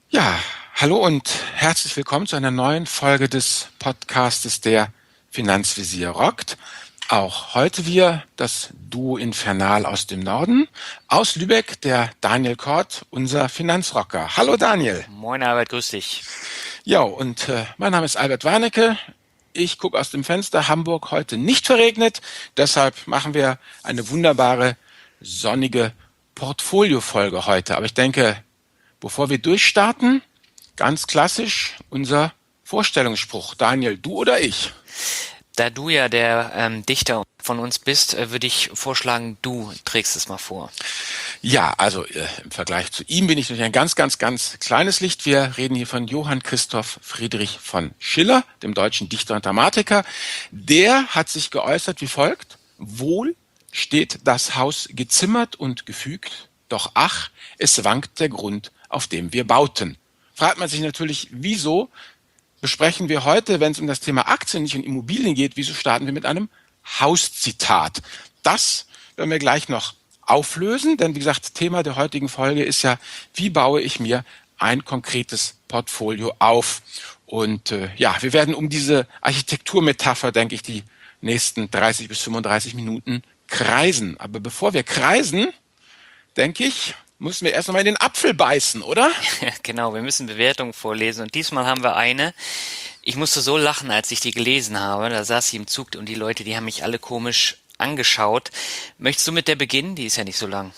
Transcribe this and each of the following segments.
Ja, hallo und herzlich willkommen zu einer neuen Folge des Podcastes Der Finanzvisier rockt. Auch heute wir das Duo Infernal aus dem Norden, aus Lübeck, der Daniel Kort, unser Finanzrocker. Hallo Daniel. Moin Albert, grüß dich. Ja, und mein Name ist Albert Warnecke. Ich gucke aus dem Fenster, Hamburg heute nicht verregnet. Deshalb machen wir eine wunderbare, sonnige Portfolio-Folge heute. Aber ich denke, bevor wir durchstarten, ganz klassisch unser Vorstellungsspruch. Daniel, du oder ich? Da du ja der Dichter von uns bist, würde ich vorschlagen, du trägst es mal vor. Ja, also im Vergleich zu ihm bin ich natürlich ein ganz, ganz, ganz kleines Licht. Wir reden hier von Johann Christoph Friedrich von Schiller, dem deutschen Dichter und Dramatiker. Der hat sich geäußert wie folgt: Wohl steht das Haus gezimmert und gefügt, doch ach, es wankt der Grund, auf dem wir bauten. Fragt man sich natürlich, wieso besprechen wir heute, wenn es um das Thema Aktien, nicht um Immobilien geht, wieso starten wir mit einem Hauszitat? Das werden wir gleich noch auflösen, denn wie gesagt, Thema der heutigen Folge ist ja, wie baue ich mir ein konkretes Portfolio auf? Und ja, wir werden um diese Architekturmetapher, denke ich, die nächsten 30 bis 35 Minuten kreisen. Aber bevor wir kreisen, denke ich, müssen wir erst einmal in den Apfel beißen, oder? Genau, wir müssen Bewertungen vorlesen und diesmal haben wir eine. Ich musste so lachen, als ich die gelesen habe. Da saß ich im Zug und die Leute, die haben mich alle komisch angeschaut. Möchtest du mit der beginnen? Die ist ja nicht so lang.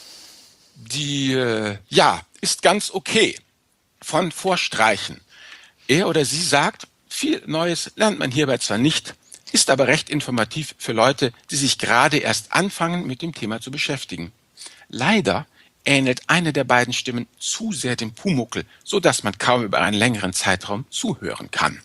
Die, ja, ist ganz okay. Von Vorstreichen. Er oder sie sagt, viel Neues lernt man hierbei zwar nicht, ist aber recht informativ für Leute, die sich gerade erst anfangen, mit dem Thema zu beschäftigen. Leider ähnelt eine der beiden Stimmen zu sehr dem Pumuckl, so dass man kaum über einen längeren Zeitraum zuhören kann.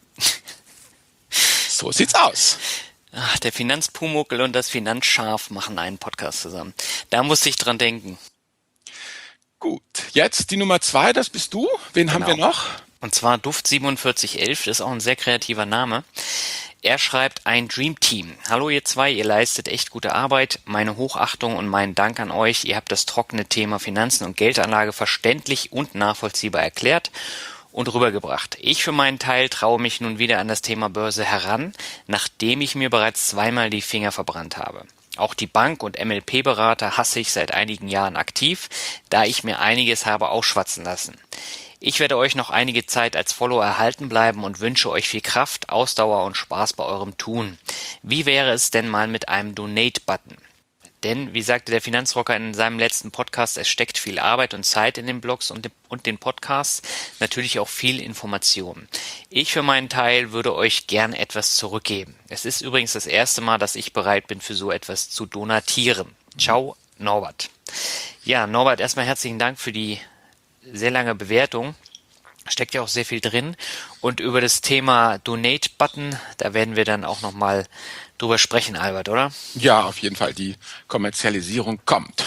So sieht's aus. Ach, der Finanzpumuckl und das Finanzschaf machen einen Podcast zusammen. Da musste ich dran denken. Gut, jetzt die Nummer 2, das bist du. Wen haben wir Genau. noch? Und zwar Duft 4711, das ist auch ein sehr kreativer Name. Er schreibt ein Dream Team. Hallo ihr zwei, ihr leistet echt gute Arbeit. Meine Hochachtung und meinen Dank an euch. Ihr habt das trockene Thema Finanzen und Geldanlage verständlich und nachvollziehbar erklärt und rübergebracht. Ich für meinen Teil traue mich nun wieder an das Thema Börse heran, nachdem ich mir bereits zweimal die Finger verbrannt habe. Auch die Bank- und MLP-Berater hasse ich seit einigen Jahren aktiv, da ich mir einiges habe ausschwatzen lassen. Ich werde euch noch einige Zeit als Follower erhalten bleiben und wünsche euch viel Kraft, Ausdauer und Spaß bei eurem Tun. Wie wäre es denn mal mit einem Donate-Button? Denn, wie sagte der Finanzrocker in seinem letzten Podcast, es steckt viel Arbeit und Zeit in den Blogs und den Podcasts, natürlich auch viel Information. Ich für meinen Teil würde euch gern etwas zurückgeben. Es ist übrigens das erste Mal, dass ich bereit bin, für so etwas zu donatieren. Ciao, Norbert. Ja, Norbert, erstmal herzlichen Dank für die sehr lange Bewertung. Steckt ja auch sehr viel drin. Und über das Thema Donate-Button, da werden wir dann auch nochmal drüber sprechen, Albert, oder? Ja, auf jeden Fall, die Kommerzialisierung kommt.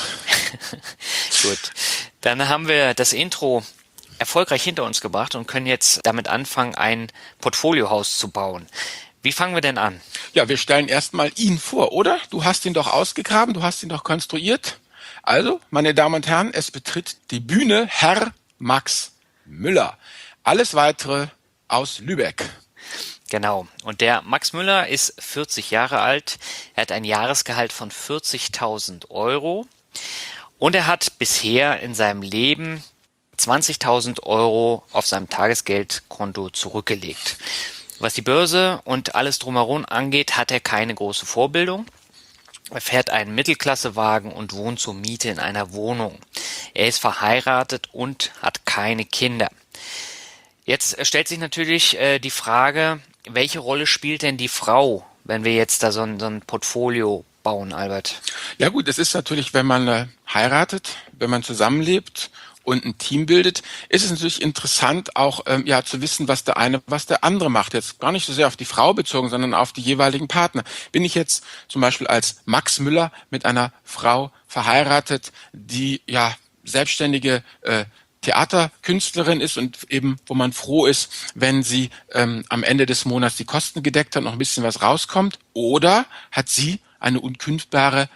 Gut. Dann haben wir das Intro erfolgreich hinter uns gebracht und können jetzt damit anfangen, ein Portfoliohaus zu bauen. Wie fangen wir denn an? Ja, wir stellen erstmal ihn vor, oder? Du hast ihn doch ausgegraben, du hast ihn doch konstruiert. Also, meine Damen und Herren, es betritt die Bühne Herr Max Müller. Alles weitere aus Lübeck. Genau. Und der Max Müller ist 40 Jahre alt. Er hat ein Jahresgehalt von 40.000 Euro. Und er hat bisher in seinem Leben 20.000 Euro auf seinem Tagesgeldkonto zurückgelegt. Was die Börse und alles drumherum angeht, hat er keine große Vorbildung. Er fährt einen Mittelklassewagen und wohnt zur Miete in einer Wohnung. Er ist verheiratet und hat keine Kinder. Jetzt stellt sich natürlich die Frage, welche Rolle spielt denn die Frau, wenn wir jetzt da so ein Portfolio bauen, Albert? Ja gut, es ist natürlich, wenn man heiratet, wenn man zusammenlebt und ein Team bildet, ist es natürlich interessant, auch ja zu wissen, was der eine, was der andere macht. Jetzt gar nicht so sehr auf die Frau bezogen, sondern auf die jeweiligen Partner. Bin ich jetzt zum Beispiel als Max Müller mit einer Frau verheiratet, die ja selbstständige Theaterkünstlerin ist und eben, wo man froh ist, wenn sie am Ende des Monats die Kosten gedeckt hat, noch ein bisschen was rauskommt, oder hat sie eine unkündbare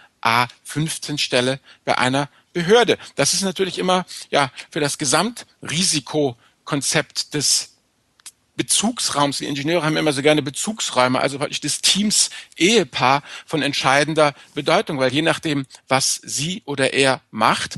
A15-Stelle bei einer Behörde. Das ist natürlich immer ja für das Gesamtrisiko Konzept des Bezugsraums. Die Ingenieure haben immer so gerne Bezugsräume, also praktisch des Teams Ehepaar von entscheidender Bedeutung, weil je nachdem, was sie oder er macht,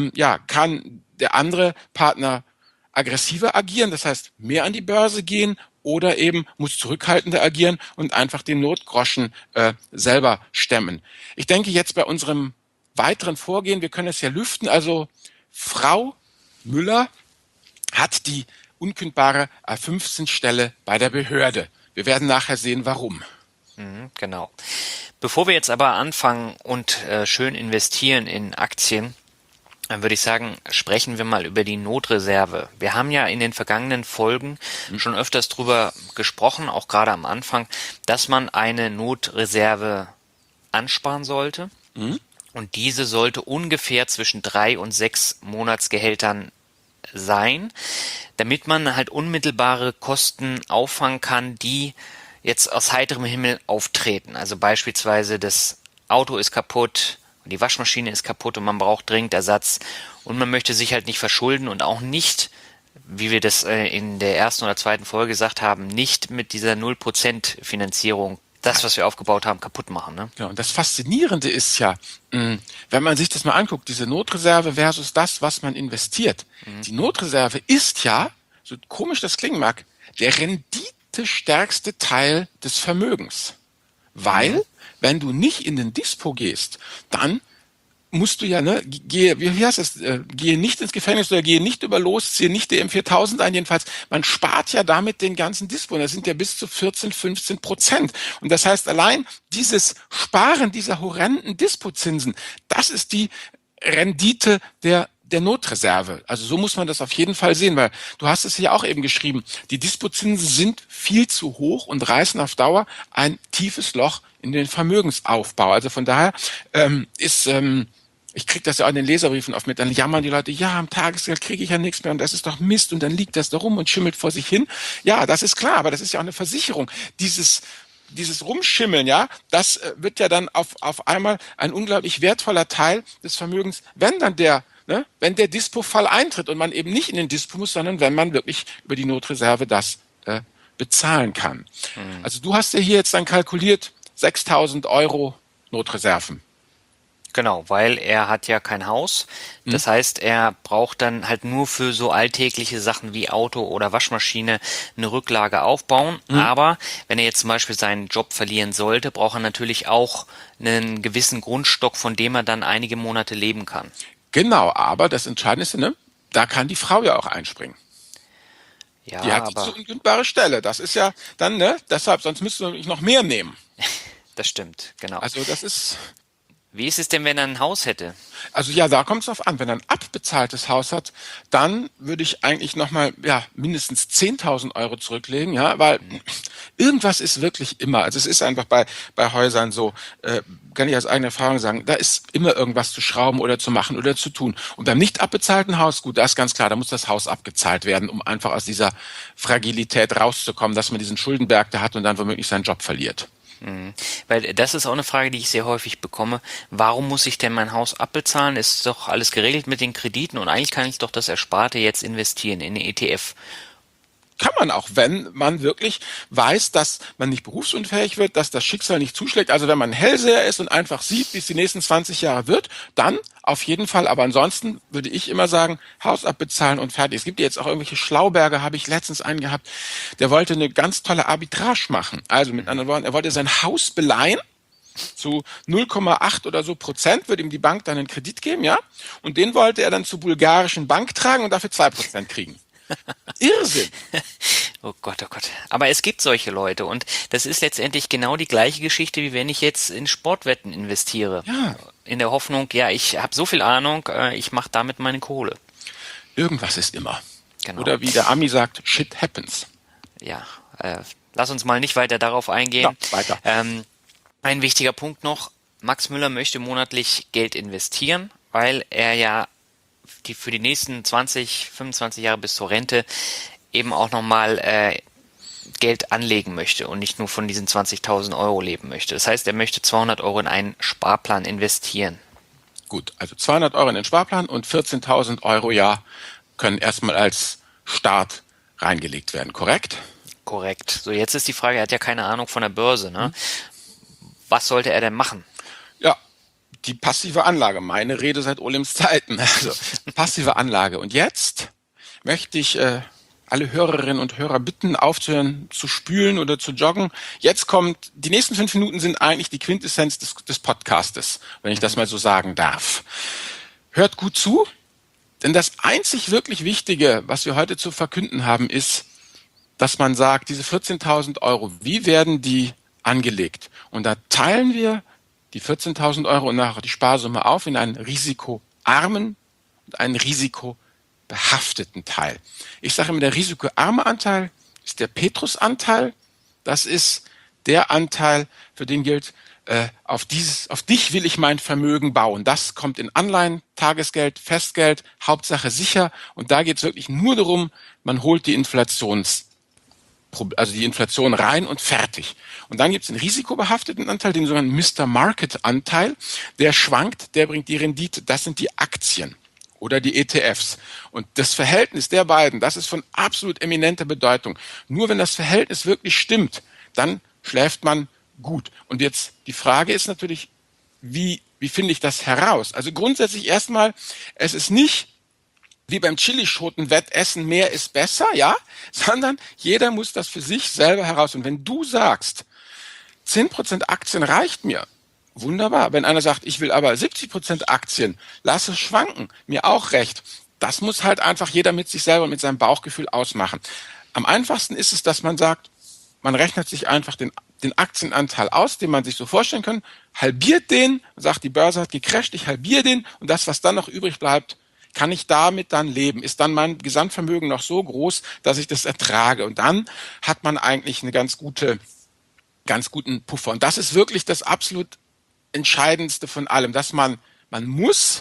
kann der andere Partner aggressiver agieren, das heißt mehr an die Börse gehen oder eben muss zurückhaltender agieren und einfach den Notgroschen selber stemmen. Ich denke jetzt bei unserem weiteren Vorgehen, wir können es ja lüften, also Frau Müller hat die unkündbare A15-Stelle bei der Behörde. Wir werden nachher sehen, warum. Genau. Bevor wir jetzt aber anfangen und schön investieren in Aktien, dann würde ich sagen, sprechen wir mal über die Notreserve. Wir haben ja in den vergangenen Folgen schon öfters drüber gesprochen, auch gerade am Anfang, dass man eine Notreserve ansparen sollte. Und diese sollte ungefähr zwischen 3 und 6 Monatsgehältern sein, damit man halt unmittelbare Kosten auffangen kann, die jetzt aus heiterem Himmel auftreten. Also beispielsweise das Auto ist kaputt, die Waschmaschine ist kaputt und man braucht dringend Ersatz und man möchte sich halt nicht verschulden und auch nicht, wie wir das in der ersten oder zweiten Folge gesagt haben, nicht mit dieser 0% Finanzierung das, was wir aufgebaut haben, kaputt machen. Ne? Ja, und das Faszinierende ist ja, wenn man sich das mal anguckt, diese Notreserve versus das, was man investiert. Die Notreserve ist ja, so komisch das klingen mag, der renditestärkste Teil des Vermögens. Weil, wenn du nicht in den Dispo gehst, dann musst du ja, gehe nicht ins Gefängnis oder gehe nicht über Los, ziehe nicht die M4000 ein, jedenfalls, man spart ja damit den ganzen Dispo, und das sind ja bis zu 14-15%. Und das heißt, allein dieses Sparen dieser horrenden Dispozinsen, das ist die Rendite der Notreserve. Also so muss man das auf jeden Fall sehen, weil du hast es ja auch eben geschrieben, die Dispozinsen sind viel zu hoch und reißen auf Dauer ein tiefes Loch in den Vermögensaufbau. Also von daher ich kriege das ja auch in den Leserbriefen oft mit, dann jammern die Leute, ja, am Tagesgeld kriege ich ja nichts mehr und das ist doch Mist und dann liegt das da rum und schimmelt vor sich hin. Ja, das ist klar, aber das ist ja auch eine Versicherung. Dieses Rumschimmeln, ja, das wird ja dann auf einmal ein unglaublich wertvoller Teil des Vermögens, wenn der Dispo-Fall eintritt und man eben nicht in den Dispo muss, sondern wenn man wirklich über die Notreserve das bezahlen kann. Also du hast ja hier jetzt dann kalkuliert 6.000 Euro Notreserven. Genau, weil er hat ja kein Haus. Das heißt, er braucht dann halt nur für so alltägliche Sachen wie Auto oder Waschmaschine eine Rücklage aufbauen. Aber wenn er jetzt zum Beispiel seinen Job verlieren sollte, braucht er natürlich auch einen gewissen Grundstock, von dem er dann einige Monate leben kann. Genau, aber das Entscheidende ist, da kann die Frau ja auch einspringen. Ja, die hat so eine unkündbare Stelle. Das ist ja dann, deshalb, sonst müsstest du nämlich noch mehr nehmen. Das stimmt, genau. Also das ist... Wie ist es denn, wenn er ein Haus hätte? Also ja, da kommt es drauf an. Wenn er ein abbezahltes Haus hat, dann würde ich eigentlich nochmal mindestens 10.000 Euro zurücklegen, ja, weil irgendwas ist wirklich immer. Also es ist einfach bei Häusern so, kann ich aus eigener Erfahrung sagen, da ist immer irgendwas zu schrauben oder zu machen oder zu tun. Und beim nicht abbezahlten Haus, gut, da ist ganz klar, da muss das Haus abgezahlt werden, um einfach aus dieser Fragilität rauszukommen, dass man diesen Schuldenberg da hat und dann womöglich seinen Job verliert. Weil das ist auch eine Frage, die ich sehr häufig bekomme. Warum muss ich denn mein Haus abbezahlen? Ist doch alles geregelt mit den Krediten und eigentlich kann ich doch das Ersparte jetzt investieren in den ETF. Kann man auch, wenn man wirklich weiß, dass man nicht berufsunfähig wird, dass das Schicksal nicht zuschlägt. Also wenn man Hellseher ist und einfach sieht, wie es die nächsten 20 Jahre wird, dann auf jeden Fall. Aber ansonsten würde ich immer sagen, Haus abbezahlen und fertig. Es gibt jetzt auch irgendwelche Schlauberger, habe ich letztens einen gehabt, der wollte eine ganz tolle Arbitrage machen. Also mit anderen Worten, er wollte sein Haus beleihen. Zu 0,8 oder so Prozent würde ihm die Bank dann einen Kredit geben, ja. Und den wollte er dann zur bulgarischen Bank tragen und dafür 2% kriegen. Irrsinn. Oh Gott, oh Gott. Aber es gibt solche Leute und das ist letztendlich genau die gleiche Geschichte, wie wenn ich jetzt in Sportwetten investiere. Ja. In der Hoffnung, ja, ich habe so viel Ahnung, ich mache damit meine Kohle. Irgendwas ist immer. Genau. Oder wie der Ami sagt, shit happens. Ja, lass uns mal nicht weiter darauf eingehen. Ja, weiter. Ein wichtiger Punkt noch, Max Müller möchte monatlich Geld investieren, weil er ja für die nächsten 20, 25 Jahre bis zur Rente eben auch nochmal Geld anlegen möchte und nicht nur von diesen 20.000 Euro leben möchte. Das heißt, er möchte 200 Euro in einen Sparplan investieren. Gut, also 200 Euro in den Sparplan und 14.000 Euro können erstmal als Start reingelegt werden, korrekt? Korrekt. So, jetzt ist die Frage, er hat ja keine Ahnung von der Börse, ne? Was sollte er denn machen? Ja, die passive Anlage, meine Rede seit Olims Zeiten, also passive Anlage. Und jetzt möchte ich alle Hörerinnen und Hörer bitten, aufzuhören zu spülen oder zu joggen. Jetzt kommt, die nächsten 5 Minuten sind eigentlich die Quintessenz des Podcastes, wenn ich das mal so sagen darf. Hört gut zu, denn das einzig wirklich Wichtige, was wir heute zu verkünden haben, ist, dass man sagt, diese 14.000 Euro, wie werden die angelegt? Und da teilen wir die 14.000 Euro und nachher die Sparsumme auf in einen risikoarmen und einen risikobehafteten Teil. Ich sage immer, der risikoarme Anteil ist der Petrus-Anteil. Das ist der Anteil, für den gilt, auf dich will ich mein Vermögen bauen. Das kommt in Anleihen, Tagesgeld, Festgeld, Hauptsache sicher. Und da geht es wirklich nur darum, man holt die Inflation rein und fertig. Und dann gibt es den risikobehafteten Anteil, den sogenannten Mr. Market Anteil. Der schwankt, der bringt die Rendite. Das sind die Aktien oder die ETFs. Und das Verhältnis der beiden, das ist von absolut eminenter Bedeutung. Nur wenn das Verhältnis wirklich stimmt, dann schläft man gut. Und jetzt die Frage ist natürlich, wie finde ich das heraus? Also grundsätzlich erstmal, es ist nicht wie beim Chilischoten-Wettessen, mehr ist besser, ja, sondern jeder muss das für sich selber heraus. Und wenn du sagst, 10% Aktien reicht mir, wunderbar. Wenn einer sagt, ich will aber 70% Aktien, lass es schwanken, mir auch recht. Das muss halt einfach jeder mit sich selber, mit seinem Bauchgefühl ausmachen. Am einfachsten ist es, dass man sagt, man rechnet sich einfach den Aktienanteil aus, den man sich so vorstellen kann, halbiert den, sagt, die Börse hat gecrasht, ich halbiere den und das, was dann noch übrig bleibt, kann ich damit dann leben? Ist dann mein Gesamtvermögen noch so groß, dass ich das ertrage? Und dann hat man eigentlich eine ganz guten Puffer. Und das ist wirklich das absolut Entscheidendste von allem, dass man muss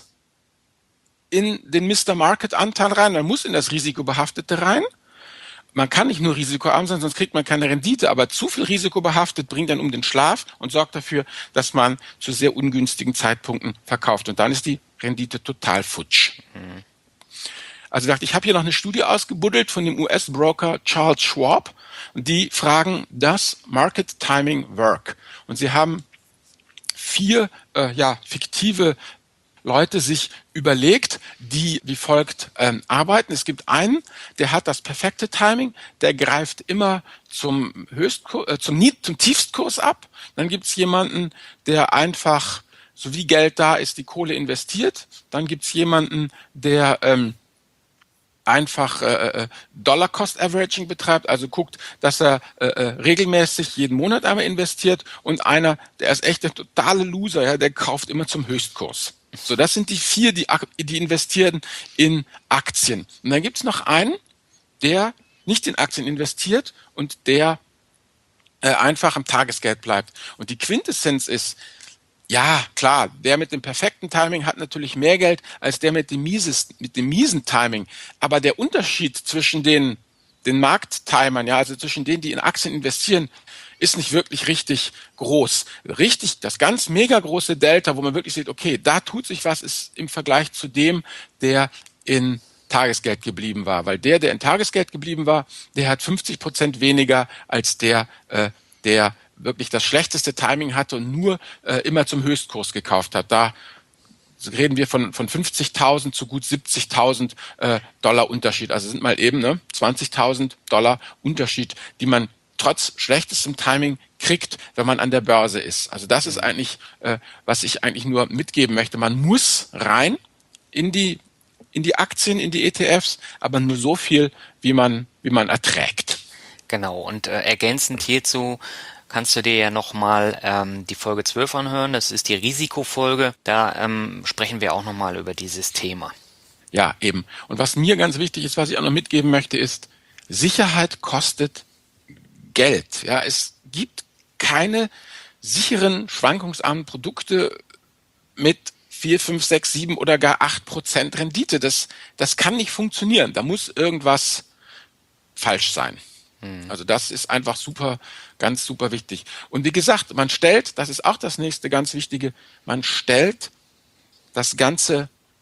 in den Mr. Market Anteil rein, man muss in das Risikobehaftete rein. Man kann nicht nur risikoarm sein, sonst kriegt man keine Rendite, aber zu viel risikobehaftet bringt dann um den Schlaf und sorgt dafür, dass man zu sehr ungünstigen Zeitpunkten verkauft. Und dann ist die Rendite total futsch. Also ich habe hier noch eine Studie ausgebuddelt von dem US-Broker Charles Schwab und die fragen, does Market Timing work? Und sie haben 4 fiktive Leute sich überlegt, die wie folgt arbeiten. Es gibt einen, der hat das perfekte Timing, der greift immer zum Tiefstkurs ab. Dann gibt es jemanden, der einfach, so wie Geld da ist, die Kohle investiert. Dann gibt es jemanden, der einfach Dollar-Cost-Averaging betreibt, also guckt, dass er regelmäßig jeden Monat einmal investiert und einer, der ist echt der totale Loser, ja, der kauft immer zum Höchstkurs. So, das sind die 4, die investieren in Aktien. Und dann gibt's noch einen, der nicht in Aktien investiert und der einfach am Tagesgeld bleibt. Und die Quintessenz ist, ja, klar, der mit dem perfekten Timing hat natürlich mehr Geld als der mit dem miesen Timing. Aber der Unterschied zwischen den Markttimern, ja, also zwischen denen, die in Aktien investieren, ist nicht wirklich richtig groß. Richtig, das ganz mega große Delta, wo man wirklich sieht, okay, da tut sich was, ist im Vergleich zu dem, der in Tagesgeld geblieben war. Weil der in Tagesgeld geblieben war, der hat 50% weniger als der wirklich das schlechteste Timing hatte und nur immer zum Höchstkurs gekauft hat. Da reden wir von 50.000 zu gut 70.000 Dollar Unterschied. Also sind mal eben 20.000 Dollar Unterschied, die man trotz schlechtestem Timing kriegt, wenn man an der Börse ist. Also das ist eigentlich, was ich eigentlich nur mitgeben möchte. Man muss rein in die Aktien, in die ETFs, aber nur so viel, wie man erträgt. Genau, und ergänzend hierzu kannst du dir ja nochmal die Folge 12 anhören. Das ist die Risikofolge. Da sprechen wir auch nochmal über dieses Thema. Ja, eben. Und was mir ganz wichtig ist, was ich auch noch mitgeben möchte, ist, Sicherheit kostet Geld. Ja, es gibt keine sicheren, schwankungsarmen Produkte mit 4, 5, 6, 7 oder gar 8% Rendite. Das kann nicht funktionieren. Da muss irgendwas falsch sein. Also das ist einfach ganz super wichtig. Und wie gesagt, das ist auch das nächste ganz Wichtige, man stellt das Ganze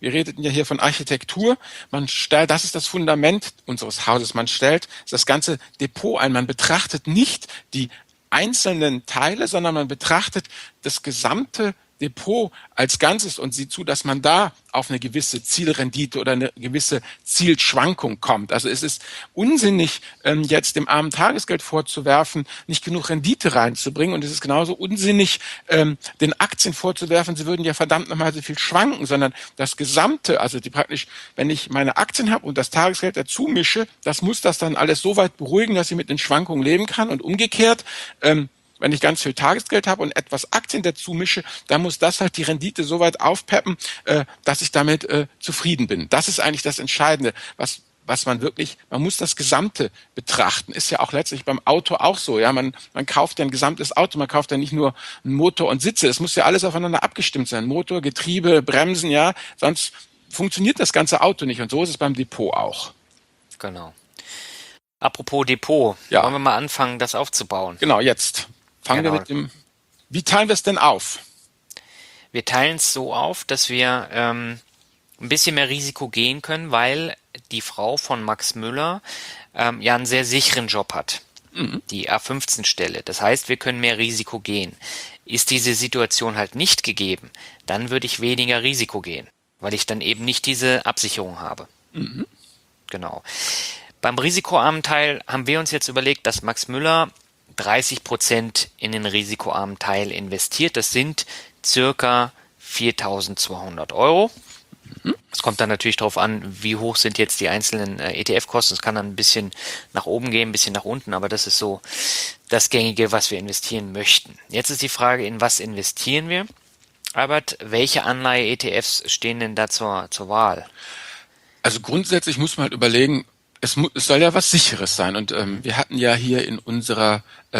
wir redeten ja hier von Architektur. Das ist das Fundament unseres Hauses. Man stellt das ganze Depot ein. Man betrachtet nicht die einzelnen Teile, sondern man betrachtet das gesamte Depot als Ganzes und sieht zu, dass man da auf eine gewisse Zielrendite oder eine gewisse Zielschwankung kommt. Also es ist unsinnig, jetzt dem armen Tagesgeld vorzuwerfen, nicht genug Rendite reinzubringen. Und es ist genauso unsinnig, den Aktien vorzuwerfen, sie würden ja verdammt nochmal so viel schwanken, sondern das Gesamte, also praktisch, wenn ich meine Aktien habe und das Tagesgeld dazu mische, das muss das dann alles so weit beruhigen, dass ich mit den Schwankungen leben kann. Und umgekehrt, wenn ich ganz viel Tagesgeld habe und etwas Aktien dazu mische, dann muss das halt die Rendite so weit aufpeppen, dass ich damit zufrieden bin. Das ist eigentlich das Entscheidende, was man muss das Gesamte betrachten. Ist ja auch letztlich beim Auto auch so. Ja, man kauft ja ein gesamtes Auto, man kauft ja nicht nur einen Motor und Sitze. Es muss ja alles aufeinander abgestimmt sein. Motor, Getriebe, Bremsen, ja, sonst funktioniert das ganze Auto nicht. Und so ist es beim Depot auch. Genau. Apropos Depot, wollen wir mal anfangen, das aufzubauen? Genau, jetzt fangen wir mit dem. Wie teilen wir es denn auf? Wir teilen es so auf, dass wir ein bisschen mehr Risiko gehen können, weil die Frau von Max Müller ja einen sehr sicheren Job hat. Die A15-Stelle. Das heißt, wir können mehr Risiko gehen. Ist diese Situation halt nicht gegeben, dann würde ich weniger Risiko gehen, weil ich dann eben nicht diese Absicherung habe. Genau. Beim risikoarmen Teil haben wir uns jetzt überlegt, dass Max Müller 30% in den risikoarmen Teil investiert. Das sind circa 4.200 Euro. Es kommt dann natürlich darauf an, wie hoch sind jetzt die einzelnen ETF-Kosten. Es kann dann ein bisschen nach oben gehen, ein bisschen nach unten, aber das ist so das Gängige, was wir investieren möchten. Jetzt ist die Frage, in was investieren wir? Albert, welche Anleihe-ETFs stehen denn da zur Wahl? Also grundsätzlich muss man halt überlegen, es soll ja was Sicheres sein. Und wir hatten ja hier in unserer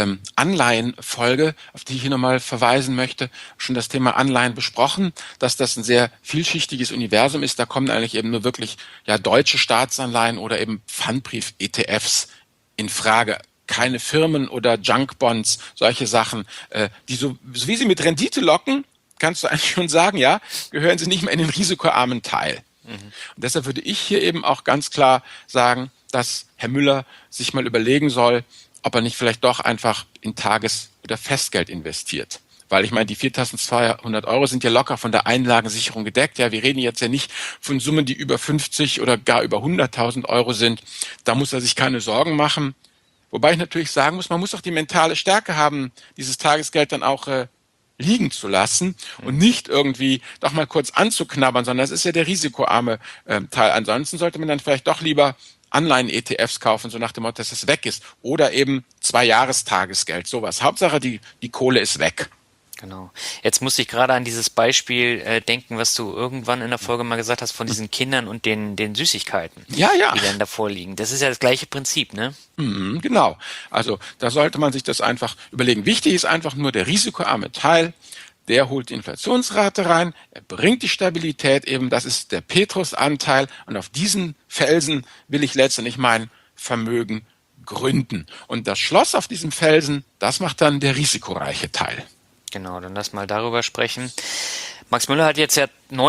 Anleihenfolge, auf die ich hier nochmal verweisen möchte, schon das Thema Anleihen besprochen, dass das ein sehr vielschichtiges Universum ist. Da kommen eigentlich eben nur wirklich deutsche Staatsanleihen oder eben Pfandbrief-ETFs in Frage. Keine Firmen oder Junkbonds, solche Sachen, die so wie sie mit Rendite locken, kannst du eigentlich schon sagen, ja, gehören sie nicht mehr in den risikoarmen Teil. Und deshalb würde ich hier eben auch ganz klar sagen, dass Herr Müller sich mal überlegen soll, ob er nicht vielleicht doch einfach in Tages- oder Festgeld investiert. Weil ich meine, die 4.200 Euro sind ja locker von der Einlagensicherung gedeckt. Ja, wir reden jetzt ja nicht von Summen, die über 50 oder gar über 100.000 Euro sind. Da muss er sich keine Sorgen machen. Wobei ich natürlich sagen muss, man muss auch die mentale Stärke haben, dieses Tagesgeld dann auch liegen zu lassen und nicht irgendwie doch mal kurz anzuknabbern, sondern das ist ja der risikoarme Teil. Ansonsten sollte man dann vielleicht doch lieber Anleihen-ETFs kaufen, so nach dem Motto, dass es weg ist. Oder eben 2-Jahrestagesgeld, sowas. Hauptsache, die Kohle ist weg. Genau. Jetzt musste ich gerade an dieses Beispiel denken, was du irgendwann in der Folge mal gesagt hast, von diesen Kindern und den Süßigkeiten, die dann davor liegen. Das ist ja das gleiche Prinzip, ne? Genau. Also da sollte man sich das einfach überlegen. Wichtig ist einfach nur der risikoarme Teil, der holt die Inflationsrate rein, er bringt die Stabilität eben, das ist der Petrus-Anteil und auf diesen Felsen will ich letztendlich mein Vermögen gründen. Und das Schloss auf diesem Felsen, das macht dann der risikoreiche Teil. Genau, dann lass mal darüber sprechen. Max Müller hat jetzt ja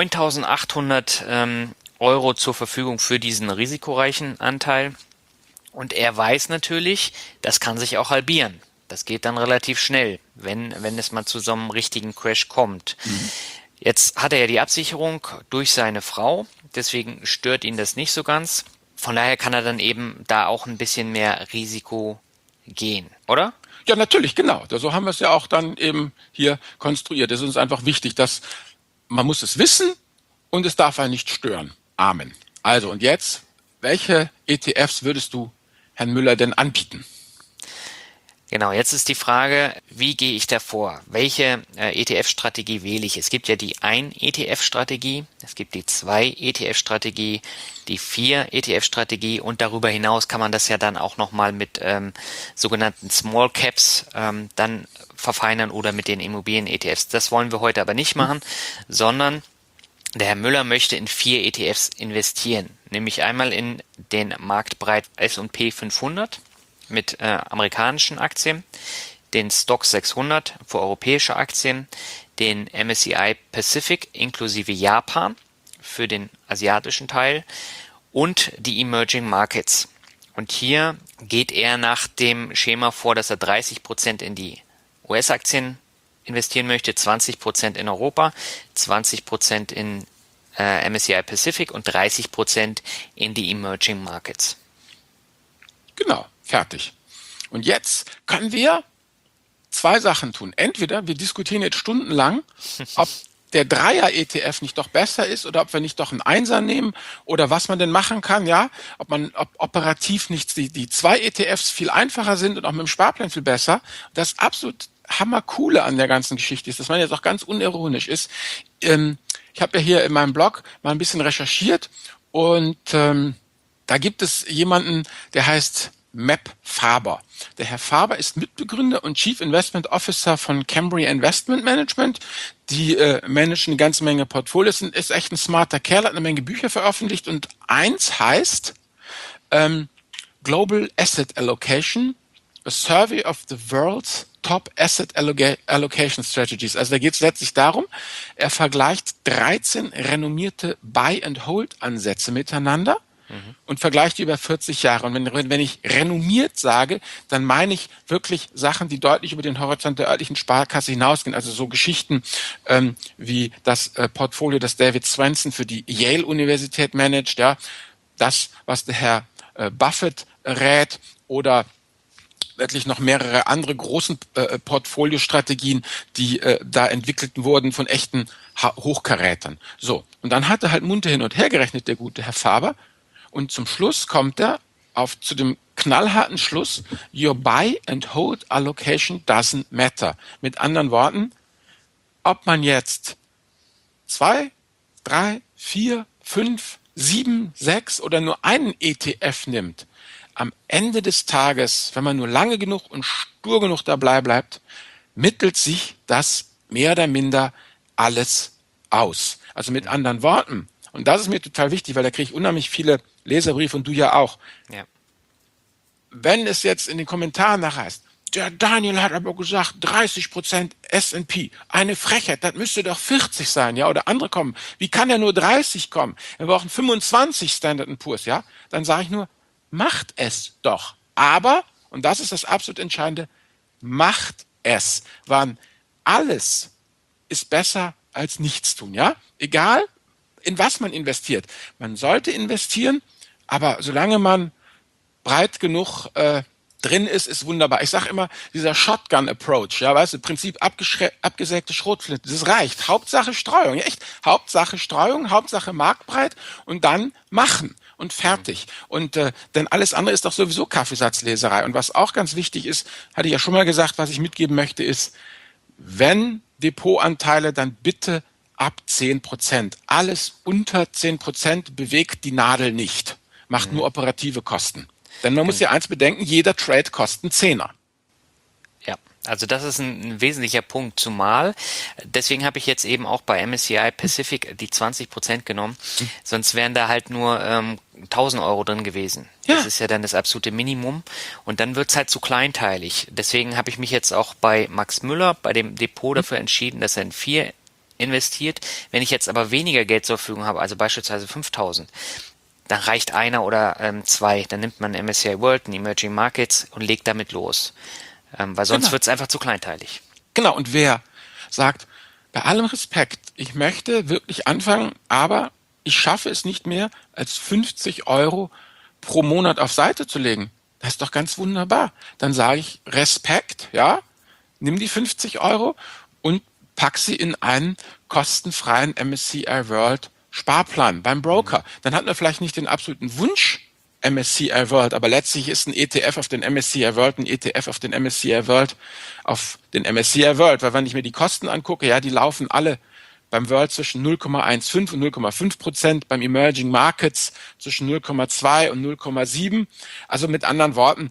9.800 Euro zur Verfügung für diesen risikoreichen Anteil. Und er weiß natürlich, das kann sich auch halbieren. Das geht dann relativ schnell, wenn es mal zu so einem richtigen Crash kommt. Jetzt hat er ja die Absicherung durch seine Frau, deswegen stört ihn das nicht so ganz. Von daher kann er dann eben da auch ein bisschen mehr Risiko gehen, oder? Ja, natürlich, genau. So haben wir es ja auch dann eben hier konstruiert. Es ist uns einfach wichtig, dass man muss es wissen und es darf einen nicht stören. Amen. Also und jetzt, welche ETFs würdest du Herrn Müller denn anbieten? Genau, jetzt ist die Frage, wie gehe ich da vor? Welche ETF-Strategie wähle ich? Es gibt ja die 1-ETF-Strategie, es gibt die 2-ETF-Strategie, die 4-ETF-Strategie und darüber hinaus kann man das ja dann auch nochmal mit sogenannten Small Caps dann verfeinern oder mit den Immobilien-ETFs. Das wollen wir heute aber nicht machen, sondern der Herr Müller möchte in 4 ETFs investieren, nämlich einmal in den Marktbreit S&P 500 mit amerikanischen Aktien, den Stoxx 600 für europäische Aktien, den MSCI Pacific inklusive Japan für den asiatischen Teil und die Emerging Markets. Und hier geht er nach dem Schema vor, dass er 30% in die US-Aktien investieren möchte, 20% in Europa, 20% in MSCI Pacific und 30% in die Emerging Markets. Genau, fertig. Und jetzt können wir 2 Sachen tun. Entweder wir diskutieren jetzt stundenlang, ob der Dreier-ETF nicht doch besser ist oder ob wir nicht doch einen Einser nehmen oder was man denn machen kann, ja, ob operativ nicht die 2 ETFs viel einfacher sind und auch mit dem Sparplan viel besser. Das absolut Hammercoole an der ganzen Geschichte ist, dass man jetzt auch ganz unironisch ist. Ich habe ja hier in meinem Blog mal ein bisschen recherchiert und da gibt es jemanden, der heißt Meb Faber. Der Herr Faber ist Mitbegründer und Chief Investment Officer von Cambria Investment Management. Die managen eine ganze Menge Portfolios, ist echt ein smarter Kerl, hat eine Menge Bücher veröffentlicht und eins heißt Global Asset Allocation, a Survey of the World's Top Asset Allocation Strategies. Also da geht es letztlich darum, er vergleicht 13 renommierte Buy-and-Hold-Ansätze miteinander und vergleicht die über 40 Jahre. Und wenn ich renommiert sage, dann meine ich wirklich Sachen, die deutlich über den Horizont der örtlichen Sparkasse hinausgehen. Also so Geschichten wie das Portfolio, das David Swenson für die Yale-Universität managt, ja, das, was der Herr Buffett rät oder wirklich noch mehrere andere großen Portfoliostrategien, die da entwickelt wurden von echten Hochkarätern. So, und dann hat er halt munter hin und her gerechnet, der gute Herr Faber. Und zum Schluss kommt er zu dem knallharten Schluss, your buy and hold allocation doesn't matter. Mit anderen Worten, ob man jetzt 2, 3, 4, 5, 7, 6 oder nur einen ETF nimmt, am Ende des Tages, wenn man nur lange genug und stur genug dabei bleibt, mittelt sich das mehr oder minder alles aus. Also mit anderen Worten, und das ist mir total wichtig, weil da kriege ich unheimlich viele Leserbriefe und du ja auch. Ja. Wenn es jetzt in den Kommentaren nachher heißt, der Daniel hat aber gesagt 30% S&P, eine Frechheit, das müsste doch 40 sein, ja, oder andere kommen, wie kann er nur 30 kommen? Wir brauchen 25 Standard & Poor's, ja, dann sage ich nur, macht es doch. Aber, und das ist das absolut Entscheidende, macht es. Wann alles ist besser als nichts tun, ja? Egal, in was man investiert. Man sollte investieren, aber solange man breit genug drin ist wunderbar. Ich sage immer, dieser Shotgun-Approach, ja, weißt du, Prinzip abgesägte Schrotflinte, das reicht. Hauptsache Streuung, ja, echt. Hauptsache Streuung, Hauptsache Marktbreit und dann machen und fertig. Und denn alles andere ist doch sowieso Kaffeesatzleserei. Und was auch ganz wichtig ist, hatte ich ja schon mal gesagt, was ich mitgeben möchte, ist, wenn Depotanteile, dann bitte ab 10%. Alles unter 10% bewegt die Nadel nicht. Macht nur operative Kosten. Denn man muss ja eins bedenken, jeder Trade kostet einen Zehner. Ja, also das ist ein wesentlicher Punkt, zumal, deswegen habe ich jetzt eben auch bei MSCI Pacific die 20% genommen, sonst wären da halt nur 1.000 Euro drin gewesen. Ja. Das ist ja dann das absolute Minimum und dann wird's halt zu kleinteilig. Deswegen habe ich mich jetzt auch bei Max Müller, bei dem Depot dafür entschieden, dass er in 4 investiert. Wenn ich jetzt aber weniger Geld zur Verfügung habe, also beispielsweise 5.000, dann reicht einer oder 2. Dann nimmt man MSCI World, Emerging Markets und legt damit los. Weil sonst wird's einfach zu kleinteilig. Genau, und wer sagt, bei allem Respekt, ich möchte wirklich anfangen, aber ich schaffe es nicht mehr, als 50 Euro pro Monat auf Seite zu legen. Das ist doch ganz wunderbar. Dann sage ich Respekt, ja, nimm die 50 Euro und pack sie in einen kostenfreien MSCI World Sparplan beim Broker. Dann hat man vielleicht nicht den absoluten Wunsch MSCI World, aber letztlich ist ein ETF auf den MSCI World ein ETF auf den MSCI World auf den MSCI World, weil wenn ich mir die Kosten angucke, ja, die laufen alle beim World zwischen 0,15 und 0,5%, beim Emerging Markets zwischen 0,2 und 0,7. Also mit anderen Worten,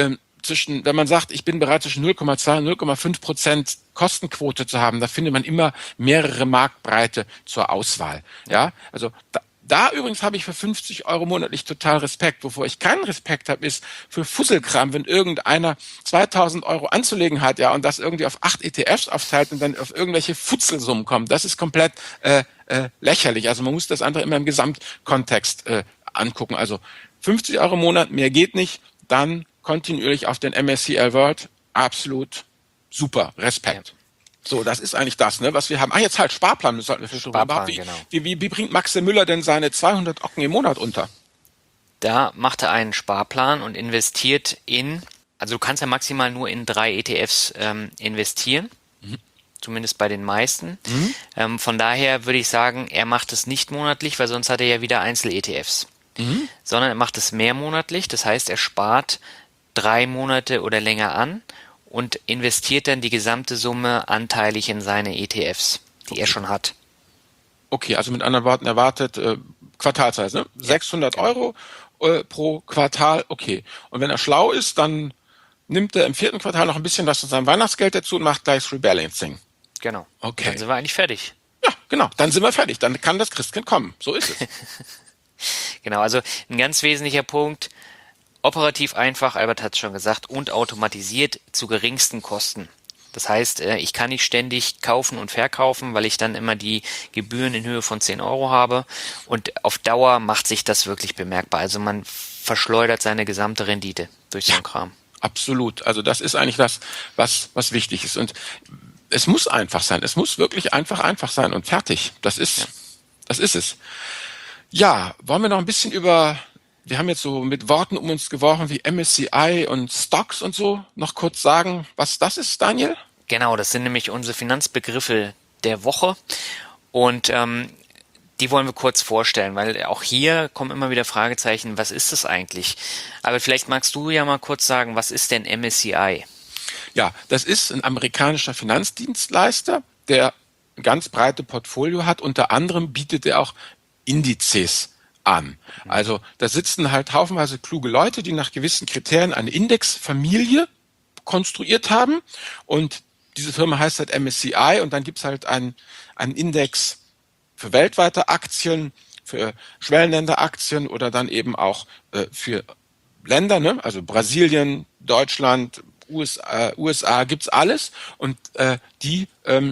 wenn man sagt, ich bin bereit zwischen 0,2 und 0,5% Kostenquote zu haben, da findet man immer mehrere Marktbreite zur Auswahl. Ja, also da übrigens habe ich für 50 Euro monatlich total Respekt. Wovor ich keinen Respekt habe, ist für Fusselkram, wenn irgendeiner 2.000 Euro anzulegen hat, ja, und das irgendwie auf 8 ETFs aufteilt und dann auf irgendwelche Futzelsummen kommt. Das ist komplett lächerlich. Also man muss das einfach immer im Gesamtkontext angucken. Also 50 Euro im Monat, mehr geht nicht, dann kontinuierlich auf den MSCI World, absolut super, Respekt. Ja. So, das ist eigentlich das, ne, was wir haben. Jetzt halt Sparplan, das sollten wir vielleicht Sparplan, genau. Genau. Wie bringt Max Müller denn seine 200 Ocken im Monat unter? Da macht er einen Sparplan und investiert also du kannst ja maximal nur in 3 ETFs investieren, zumindest bei den meisten. Von daher würde ich sagen, er macht es nicht monatlich, weil sonst hat er ja wieder Einzel-ETFs. Sondern er macht es mehrmonatlich, das heißt, er spart 3 Monate oder länger an und investiert dann die gesamte Summe anteilig in seine ETFs, die er schon hat. Okay, also mit anderen Worten erwartet quartalsweise, ne? Ja, 600 Euro pro Quartal, okay. Und wenn er schlau ist, dann nimmt er im 4. Quartal noch ein bisschen was von seinem Weihnachtsgeld dazu und macht gleich Rebalancing. Genau. Okay. Dann sind wir eigentlich fertig. Ja, genau. Dann sind wir fertig. Dann kann das Christkind kommen. So ist es. Genau, also ein ganz wesentlicher Punkt. Operativ einfach, Albert hat es schon gesagt, und automatisiert zu geringsten Kosten. Das heißt, ich kann nicht ständig kaufen und verkaufen, weil ich dann immer die Gebühren in Höhe von 10 Euro habe. Und auf Dauer macht sich das wirklich bemerkbar. Also man verschleudert seine gesamte Rendite durch so einen Kram. Absolut. Also das ist eigentlich das, was wichtig ist. Und es muss einfach sein. Es muss wirklich einfach sein und fertig. Das ist es. Ja, wollen wir noch ein bisschen wir haben jetzt so mit Worten um uns geworfen wie MSCI und Stocks und so, noch kurz sagen, was das ist, Daniel? Genau, das sind nämlich unsere Finanzbegriffe der Woche und die wollen wir kurz vorstellen, weil auch hier kommen immer wieder Fragezeichen, was ist das eigentlich? Aber vielleicht magst du ja mal kurz sagen, was ist denn MSCI? Ja, das ist ein amerikanischer Finanzdienstleister, der ein ganz breite Portfolio hat. Unter anderem bietet er auch Indizes an. Also da sitzen halt haufenweise kluge Leute, die nach gewissen Kriterien eine Indexfamilie konstruiert haben und diese Firma heißt halt MSCI und dann gibt's halt einen Index für weltweite Aktien, für Schwellenländeraktien oder dann eben auch für Länder, ne? Also Brasilien, Deutschland, USA gibt's alles und die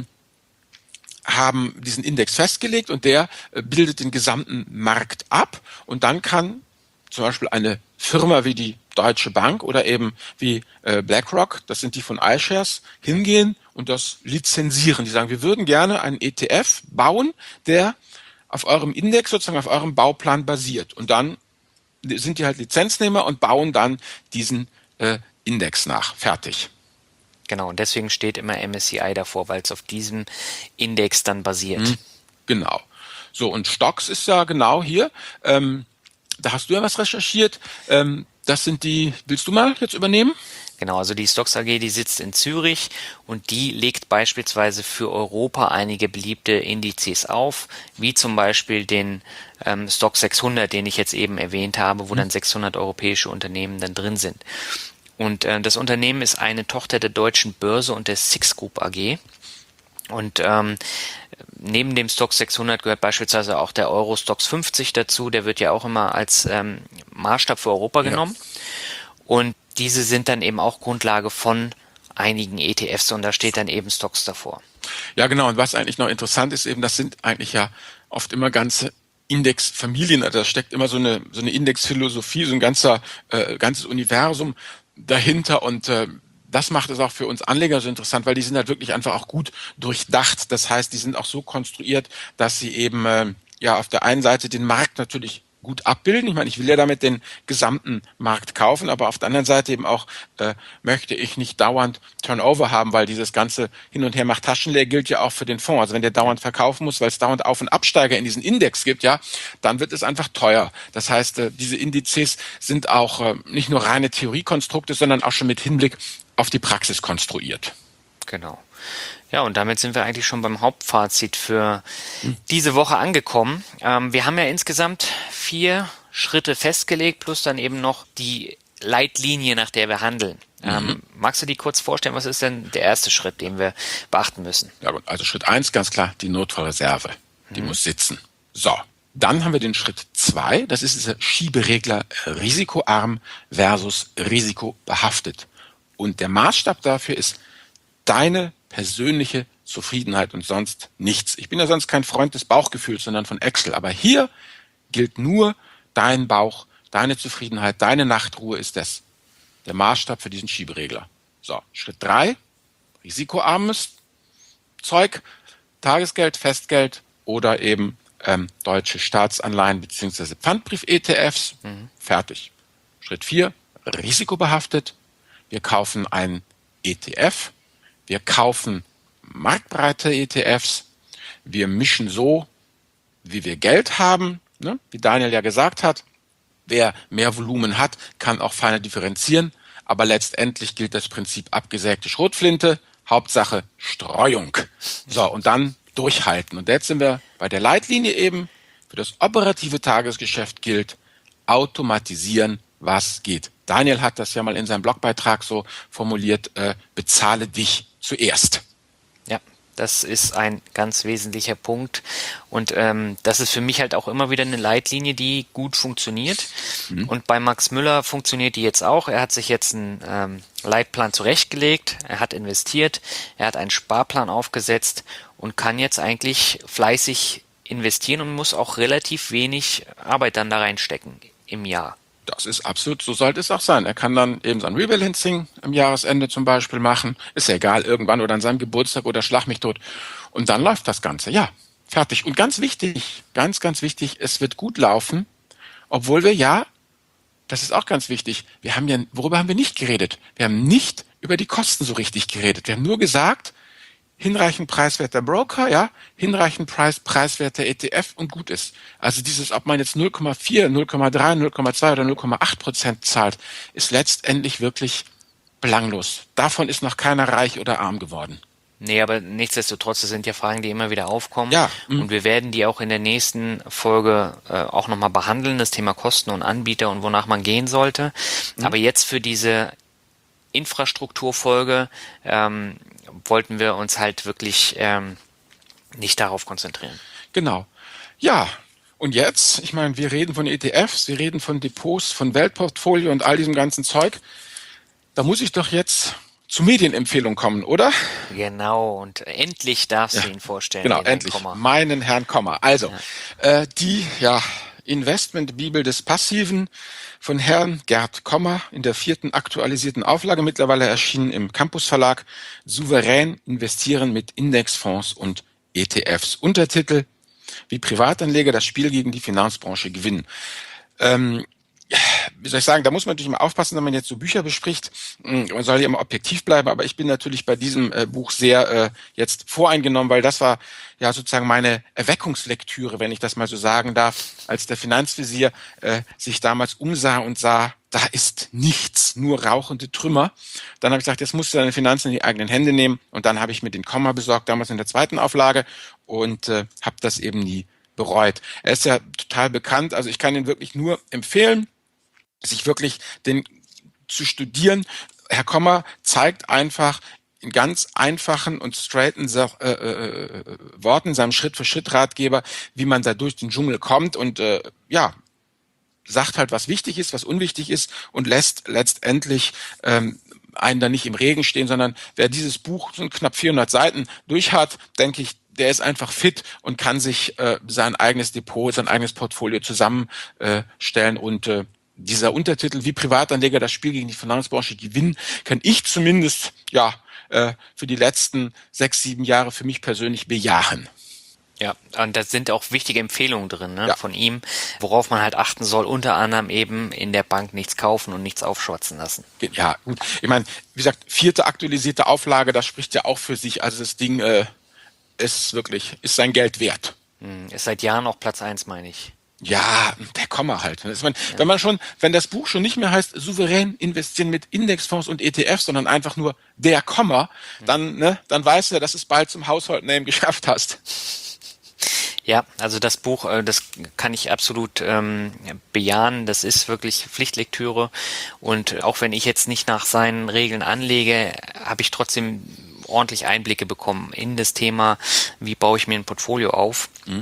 haben diesen Index festgelegt und der bildet den gesamten Markt ab und dann kann zum Beispiel eine Firma wie die Deutsche Bank oder eben wie BlackRock, das sind die von iShares, hingehen und das lizenzieren. Die sagen, wir würden gerne einen ETF bauen, der auf eurem Index, sozusagen auf eurem Bauplan basiert. Und dann sind die halt Lizenznehmer und bauen dann diesen Index nach. Fertig. Genau, und deswegen steht immer MSCI davor, weil es auf diesem Index dann basiert. Genau. So, und Stocks ist ja genau hier. Da hast du ja was recherchiert. Das sind die, willst du mal jetzt übernehmen? Genau, also die Stocks AG, die sitzt in Zürich und die legt beispielsweise für Europa einige beliebte Indizes auf, wie zum Beispiel den Stoxx 600, den ich jetzt eben erwähnt habe, wo dann 600 europäische Unternehmen dann drin sind. Und das Unternehmen ist eine Tochter der Deutschen Börse und der SIX Group AG. Und neben dem Stoxx 600 gehört beispielsweise auch der Euro Stoxx 50 dazu. Der wird ja auch immer als Maßstab für Europa genommen. Und diese sind dann eben auch Grundlage von einigen ETFs und da steht dann eben Stocks davor. Ja, genau. Und was eigentlich noch interessant ist, eben, das sind eigentlich ja oft immer ganze Indexfamilien. Also da steckt immer so eine Indexphilosophie, so ein ganzes Universum dahinter und das macht es auch für uns Anleger so interessant, weil die sind halt wirklich einfach auch gut durchdacht. Das heißt, die sind auch so konstruiert, dass sie eben auf der einen Seite den Markt natürlich gut abbilden. Ich meine, ich will ja damit den gesamten Markt kaufen, aber auf der anderen Seite eben auch möchte ich nicht dauernd Turnover haben, weil dieses ganze Hin und Her macht Taschenleer gilt ja auch für den Fonds. Also wenn der dauernd verkaufen muss, weil es dauernd Auf- und Absteiger in diesen Index gibt, ja, dann wird es einfach teuer. Das heißt, diese Indizes sind auch nicht nur reine Theoriekonstrukte, sondern auch schon mit Hinblick auf die Praxis konstruiert. Genau. Ja, und damit sind wir eigentlich schon beim Hauptfazit für diese Woche angekommen. Wir haben ja insgesamt 4 Schritte festgelegt, plus dann eben noch die Leitlinie, nach der wir handeln. Magst du die kurz vorstellen? Was ist denn der erste Schritt, den wir beachten müssen? Ja gut, also Schritt 1, ganz klar, die Notfallreserve. Die muss sitzen. So, dann haben wir den Schritt 2, das ist dieser Schieberegler risikoarm versus risikobehaftet. Und der Maßstab dafür ist deine persönliche Zufriedenheit und sonst nichts. Ich bin ja sonst kein Freund des Bauchgefühls, sondern von Excel. Aber hier gilt nur dein Bauch, deine Zufriedenheit, deine Nachtruhe ist der Maßstab für diesen Schieberegler. So, Schritt 3, risikoarmes Zeug, Tagesgeld, Festgeld oder eben deutsche Staatsanleihen bzw. Pfandbrief-ETFs. Fertig. Schritt 4, risikobehaftet. Wir kaufen einen ETF. Wir kaufen marktbreite ETFs. Wir mischen so, wie wir Geld haben. Ne? Wie Daniel ja gesagt hat, wer mehr Volumen hat, kann auch feiner differenzieren. Aber letztendlich gilt das Prinzip abgesägte Schrotflinte. Hauptsache Streuung. So, und dann durchhalten. Und jetzt sind wir bei der Leitlinie eben. Für das operative Tagesgeschäft gilt, automatisieren, was geht. Daniel hat das ja mal in seinem Blogbeitrag so formuliert, bezahle dich zuerst. Ja, das ist ein ganz wesentlicher Punkt. Und das ist für mich halt auch immer wieder eine Leitlinie, die gut funktioniert. Und bei Max Müller funktioniert die jetzt auch. Er hat sich jetzt einen Leitplan zurechtgelegt, er hat investiert, er hat einen Sparplan aufgesetzt und kann jetzt eigentlich fleißig investieren und muss auch relativ wenig Arbeit dann da reinstecken im Jahr. Das ist absolut, so sollte es auch sein. Er kann dann eben sein Rebalancing am Jahresende zum Beispiel machen. Ist ja egal, irgendwann oder an seinem Geburtstag oder schlag mich tot. Und dann läuft das Ganze. Ja, fertig. Und ganz wichtig, ganz, ganz wichtig, es wird gut laufen, obwohl wir das ist auch ganz wichtig, worüber haben wir nicht geredet? Wir haben nicht über die Kosten so richtig geredet. Wir haben nur gesagt, hinreichend preiswerter Broker, hinreichend preiswerter ETF und gut ist. Also dieses, ob man jetzt 0,4, 0,3, 0,2 oder 0,8% zahlt, ist letztendlich wirklich belanglos. Davon ist noch keiner reich oder arm geworden. Nee, aber nichtsdestotrotz, das sind ja Fragen, die immer wieder aufkommen. Ja. Und wir werden die auch in der nächsten Folge auch nochmal behandeln, das Thema Kosten und Anbieter und wonach man gehen sollte. Aber jetzt für diese Infrastrukturfolge wollten wir uns halt wirklich nicht darauf konzentrieren. Genau. Ja, und jetzt, ich meine, wir reden von ETFs, wir reden von Depots, von Weltportfolio und all diesem ganzen Zeug. Da muss ich doch jetzt zu Medienempfehlungen kommen, oder? Genau, und endlich darfst du ihn vorstellen. Genau, endlich. Meinen Herrn Kommer. Also, die Investmentbibel des Passiven von Herrn Gerd Kommer in der 4. aktualisierten Auflage, mittlerweile erschienen im Campus Verlag, Souverän investieren mit Indexfonds und ETFs. Untertitel, wie Privatanleger das Spiel gegen die Finanzbranche gewinnen. Wie soll ich sagen, da muss man natürlich immer aufpassen, wenn man jetzt so Bücher bespricht. Man soll ja immer objektiv bleiben, aber ich bin natürlich bei diesem Buch sehr jetzt voreingenommen, weil das war ja sozusagen meine Erweckungslektüre, wenn ich das mal so sagen darf, als der Finanzvisier sich damals umsah und sah, da ist nichts, nur rauchende Trümmer. Dann habe ich gesagt, jetzt musst du deine Finanzen in die eigenen Hände nehmen und dann habe ich mir den Kommer besorgt, damals in der 2. Auflage und habe das eben nie bereut. Er ist ja total bekannt, also ich kann ihn wirklich nur empfehlen, sich wirklich den zu studieren. Herr Kommer zeigt einfach in ganz einfachen und straighten Worten in seinem Schritt-für-Schritt-Ratgeber, wie man da durch den Dschungel kommt und sagt halt, was wichtig ist, was unwichtig ist und lässt letztendlich einen da nicht im Regen stehen, sondern wer dieses Buch, so knapp 400 Seiten durch hat, denke ich, der ist einfach fit und kann sich sein eigenes Depot, sein eigenes Portfolio zusammenstellen und dieser Untertitel, wie Privatanleger das Spiel gegen die Finanzbranche gewinnen, kann ich zumindest für die letzten 6, 7 Jahre für mich persönlich bejahen. Ja, und da sind auch wichtige Empfehlungen drin von ihm, worauf man halt achten soll, unter anderem eben in der Bank nichts kaufen und nichts aufschwatzen lassen. Ja, gut. Ich meine, wie gesagt, 4. aktualisierte Auflage, das spricht ja auch für sich. Also das Ding ist sein Geld wert. Ist seit Jahren auch Platz 1, meine ich. Ja, der Kommer halt. Wenn das Buch schon nicht mehr heißt, souverän investieren mit Indexfonds und ETFs, sondern einfach nur der Kommer, dann weißt du ja, dass du es bald zum Household Name geschafft hast. Ja, also das Buch, das kann ich absolut bejahen. Das ist wirklich Pflichtlektüre. Und auch wenn ich jetzt nicht nach seinen Regeln anlege, habe ich trotzdem ordentlich Einblicke bekommen in das Thema, wie baue ich mir ein Portfolio auf.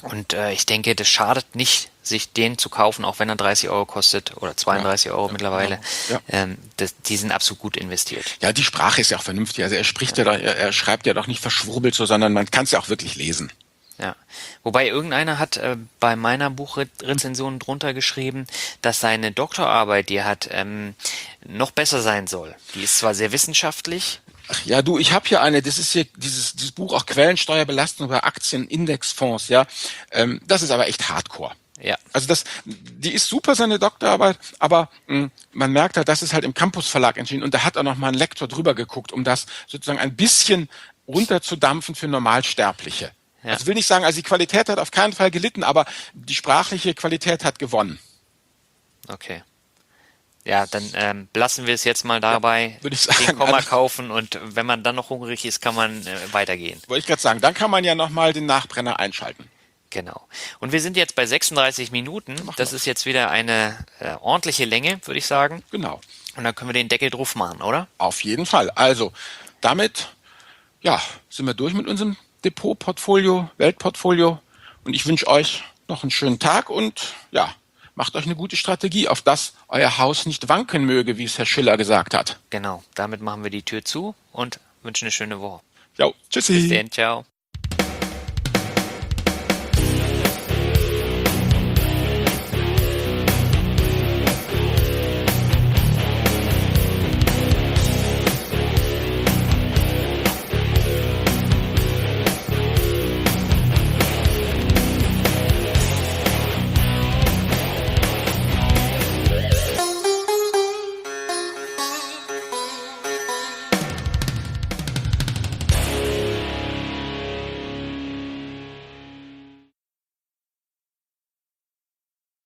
Und ich denke, das schadet nicht, sich den zu kaufen, auch wenn er 30 Euro kostet oder 32 Euro mittlerweile. Ja. Die sind absolut gut investiert. Ja, die Sprache ist ja auch vernünftig. Also er schreibt ja doch nicht verschwurbelt so, sondern man kann es ja auch wirklich lesen. Ja, wobei irgendeiner hat bei meiner Buchrezension drunter geschrieben, dass seine Doktorarbeit, die er hat, noch besser sein soll. Die ist zwar sehr wissenschaftlich. Ach ja, du, ich habe hier das ist hier dieses Buch auch Quellensteuerbelastung bei Aktienindexfonds, ja. Das ist aber echt Hardcore. Ja. Also die ist super, seine Doktorarbeit, aber man merkt halt, das ist halt im Campus Verlag entschieden und da hat auch noch mal ein Lektor drüber geguckt, um das sozusagen ein bisschen runterzudampfen für Normalsterbliche. Ja. Also will nicht sagen, also die Qualität hat auf keinen Fall gelitten, aber die sprachliche Qualität hat gewonnen. Okay. Ja, dann lassen wir es jetzt mal dabei, würde ich sagen. den Komma kaufen und wenn man dann noch hungrig ist, kann man weitergehen. Wollte ich gerade sagen, dann kann man ja nochmal den Nachbrenner einschalten. Genau. Und wir sind jetzt bei 36 Minuten. Das ist jetzt wieder eine ordentliche Länge, würde ich sagen. Genau. Und dann können wir den Deckel drauf machen, oder? Auf jeden Fall. Also, damit, ja, sind wir durch mit unserem Depot-Portfolio, Weltportfolio. Und ich wünsche euch noch einen schönen Tag und, ja, macht euch eine gute Strategie, auf dass euer Haus nicht wanken möge, wie es Herr Schiller gesagt hat. Genau. Damit machen wir die Tür zu und wünschen eine schöne Woche. Jo, tschüssi. Bis dann, ciao.